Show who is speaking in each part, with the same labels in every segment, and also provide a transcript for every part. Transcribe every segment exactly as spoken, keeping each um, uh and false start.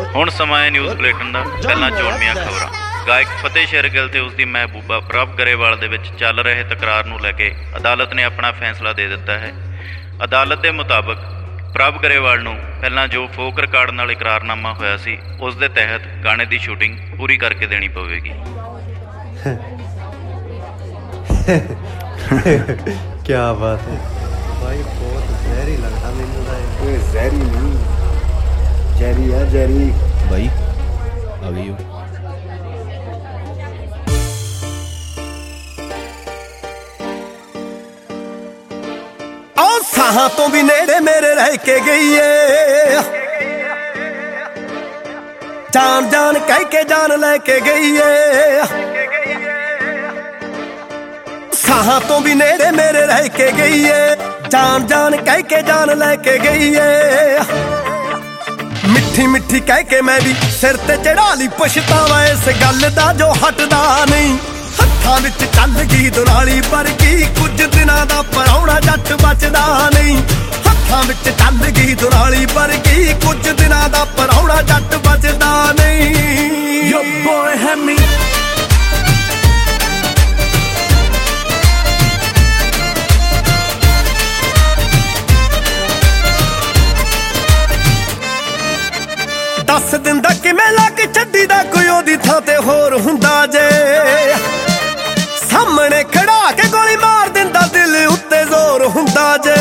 Speaker 1: ਹੁਣ ਸਮਾਂ ਹੈ ਨਿਊਜ਼ ਬੁਲੇਟਿਨ ਦਾ। ਪਹਿਲਾਂ ਚੋਣਵੀਆਂ ਖਬਰਾਂ। ਗਾਇਕ ਫਤਿਹ ਸ਼ੇਰਗਿੱਲ ਤੇ ਉਸਦੀ ਮਹਿਬੂਬਾ ਪ੍ਰਭ ਗਰੇਵਾਲ ਦੇ ਵਿੱਚ ਚੱਲ ਰਹੇ ਤਕਰਾਰ ਨੂੰ ਲੈ ਕੇ ਅਦਾਲਤ ਨੇ ਆਪਣਾ ਫੈਸਲਾ ਦੇ ਦਿੱਤਾ ਹੈ। ਅਦਾਲਤ ਦੇ ਮੁਤਾਬਕ ਪ੍ਰਭ ਗਰੇਵਾਲ ਨੂੰ ਪਹਿਲਾਂ ਜੋ ਫੋਕ ਰਿਕਾਰਡ ਨਾਲ ਇਕਰਾਰਨਾਮਾ ਹੋਇਆ ਸੀ ਉਸ ਦੇ ਤਹਿਤ ਗਾਣੇ ਦੀ ਸ਼ੂਟਿੰਗ ਪੂਰੀ ਕਰਕੇ ਦੇਣੀ ਪਵੇਗੀ।
Speaker 2: ਕਿਆ ਬਾਤ ਹੈ ਭਾਈ, ਬਹੁਤ ਜ਼ਹਿਰੀ ਲੱਗਦਾ ਮੈਨੂੰ ਤਾਂ ਇਹ।
Speaker 3: ਓਏ ਜ਼ਹਿਰੀ ਨਹੀਂ, ਜੈਰੀ ਆ ਜੈਰੀ
Speaker 4: ਬਾਈ ਆ ਗਈ।
Speaker 2: ਉਹ ਸਾਹਾਂ ਤੋਂ ਵੀ ਨੇੜੇ ਮੇਰੇ ਰਹਿ ਕੇ ਗਈ ਏ, ਜਾਨ ਜਾਨ ਕਹਿ ਕੇ ਜਾਨ ਲੈ ਕੇ ਗਈ ਏ। ਸਾਹਾਂ ਤੋਂ ਵੀ ਨੇੜੇ ਮੇਰੇ ਰਹਿ ਕੇ ਗਈ ਏ, ਜਾਨ ਜਾਨ ਕਹਿ ਕੇ ਜਾਨ ਲੈ ਕੇ ਗਈ ਏ। ਮਿੱਠੀ ਮਿੱਠੀ ਕਹਿ ਕੇ ਮੈਂ ਵੀ ਸਿਰ ਤੇ ਚੜਾ ਲਈ ਪਛਤਾਵਾ ਇਸ ਗੱਲ ਦਾ ਜੋ ਹਟਦਾ ਨਹੀਂ। ਹੱਥਾਂ ਵਿੱਚ ਚੱਲ ਗਈ ਦੁਨਾਲੀ ਵਰਗੀ, ਕੁਝ ਦਿਨਾਂ ਦਾ ਪਰਾਉਣਾ ਜੱਟ ਬਚਦਾ ਨਹੀਂ। ਹੱਥਾਂ ਵਿੱਚ ਚੱਲ ਗਈ ਦੁਨਾਲੀ ਵਰਗੀ, ਕੁਝ ਦਿਨਾਂ ਦਾ ਪਰਾਉਣਾ ਜੱਟ ਬਚਦਾ ਨਹੀਂ। Your boy had me ਦੱਸ ਦਿੰਦਾ ਕਿਵੇਂ ਲੱਗ ਛੱਡੀ ਦਾ ਕੋਈ ਉਹਦੀ ਥਾਂ ਤੇ ਹੋਰ ਹੁੰਦਾ ਜੇ। ਸਾਹਮਣੇ ਖੜਾ ਕੇ ਗੋਲੀ ਮਾਰ ਦਿੰਦਾ ਦਿਲ ਉੱਤੇ ਜ਼ੋਰ ਹੁੰਦਾ ਜੇ।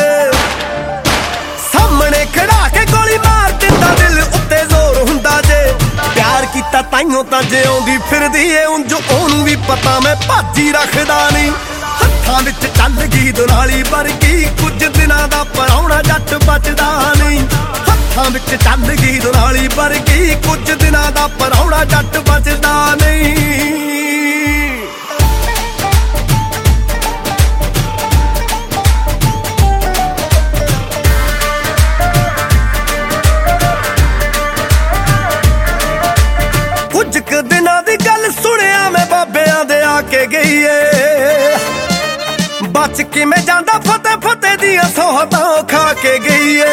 Speaker 2: ਸਾਹਮਣੇ ਖੜਾ ਕੇ ਗੋਲੀ ਮਾਰ ਦਿੰਦਾ ਦਿਲ ਉੱਤੇ ਜ਼ੋਰ ਹੁੰਦਾ ਜੇ। ਪਿਆਰ ਕੀਤਾ ਤਾਈਓ ਤਾਂ ਜਿਉਂਦੀ ਫਿਰਦੀ ਏ, ਉਂਝ ਉਹਨੂੰ ਵੀ ਪਤਾ ਮੈਂ ਭਾਜੀ ਰੱਖਦਾ ਨਹੀਂ। ਹੱਥਾਂ ਵਿੱਚ ਚੱਲ ਗਈ ਦੁਨਾਲੀ ਵਰਗੀ, ਕੁਝ ਦਿਨਾਂ ਦਾ ਪਰਾਉਣਾ ਜੱਟ ਬਚਦਾ ਨਹੀਂ। ਹੱਥਾਂ ਵਿੱਚ ਚੱਲ ਗਈ ਦੁਨਾਲੀ ਵਰਗੀ, ਕੁਝ ਦਿਨਾਂ ਦਾ ਪਰਾਉਣਾ ਜੱਟ ਬਚਦਾ ਨਹੀਂ। ਕੁਝ ਕੁ ਦਿਨਾਂ ਦੀ ਗੱਲ ਸੁਣਿਆ ਮੈਂ ਬਾਬਿਆਂ ਦੇ ਆ ਕੇ ਗਈ ਏ, ਬਚ ਕਿਵੇਂ ਜਾਂਦਾ ਫਤਿਹ ਫਤਿਹ ਦੀਆਂ ਸੌਹਤਾਂ ਖਾ ਕੇ ਗਈ ਏ।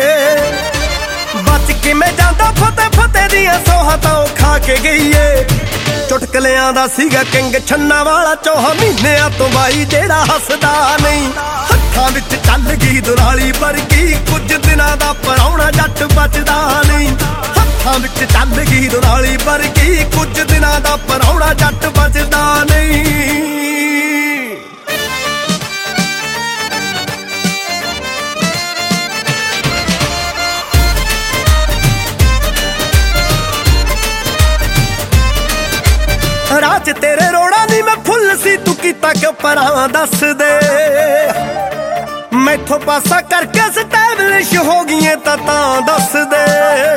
Speaker 2: ਬਚ ਕਿਵੇਂ ਜਾਂਦਾ ਫਤਿਹ ਫਤਿਹ ਦੀਆਂ ਸੌਹਤਾਂ ਖਾ ਕੇ ਗਈ ਏ। ਚੁਟਕਲਿਆਂ ਦਾ ਸੀਗਾ ਕਿੰਗ ਛੰਨਾ ਵਾਲਾ, ਚੌਹਾਂ ਮਹੀਨਿਆਂ ਤੋਂ ਬਾਈ ਜਿਹੜਾ ਹੱਸਦਾ ਨਹੀਂ। ਹੱਥਾਂ ਵਿੱਚ ਚੱਲ ਗਈ ਦੁਨਾਲੀ ਵਰਗੀ, ਕੁਝ ਦਿਨਾਂ ਦਾ ਪਰਾਉਣਾ ਜੱਟ ਬਚਦਾ ਨਹੀਂ। ਹੱਥਾਂ ਵਿੱਚ ਚੱਲ ਗਈ ਦੁਨਾਲੀ ਵਰਗੀ, ਕੁਝ ਦਿਨਾਂ ਦਾ ਪਰਾਉਣਾ ਜੱਟ ਬਚਦਾ ਨਹੀਂ। ਰਾਹ ਚ ਤੇਰੇ ਰੋੜਾ ਨੀ ਮੈਂ ਫੁੱਲ ਸੀ, ਤੂੰ ਕੀਤਾ ਕਿਉਂ ਪਰਾਂ ਦੱਸ ਦੇ। ਮੈਥੋਂ ਪਾਸਾ ਕਰਕੇ ਸਟੈਬਲਿਸ਼ ਹੋ ਗਈਏ ਤਾਂ ਤਾਂ ਦੱਸ ਦੇ।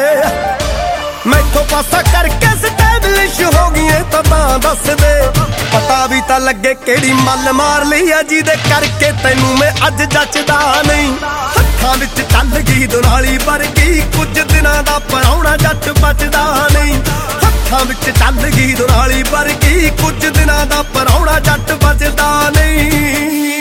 Speaker 2: ਮੈਥੋਂ ਪਾਸਾ ਕਰਕੇ ਸਟੈਬਲਿਸ਼ ਹੋ ਗਈਏ ਤਾਂ ਤਾਂ ਦੱਸ ਦੇ। ਪਤਾ ਵੀ ਤਾਂ ਲੱਗੇ ਕਿਹੜੀ ਮੱਲ ਮਾਰ ਲਈ ਆ ਜਿਹਦੇ ਕਰਕੇ ਤੈਨੂੰ ਮੈਂ ਅੱਜ ਜੱਚਦਾ ਨਹੀਂ। ਹੱਥਾਂ ਵਿੱਚ ਚੱਲ ਗਈ ਦੁਨਾਲੀ ਵਰਗੀ, ਕੁਝ ਦਿਨਾਂ ਦਾ ਪਰਾਉਣਾ ਜੱਟ ਬਚਦਾ ਨਹੀਂ। ਹੱਥਾਂ ਵਿੱਚ ਚੱਲ ਗਈ ਦੁਨਾਲੀ ਵਰਗੀ, ਕੁਝ ਦਿਨਾਂ ਦਾ ਪਰਾਉਣਾ ਜੱਟ ਬਚਦਾ ਨਹੀਂ।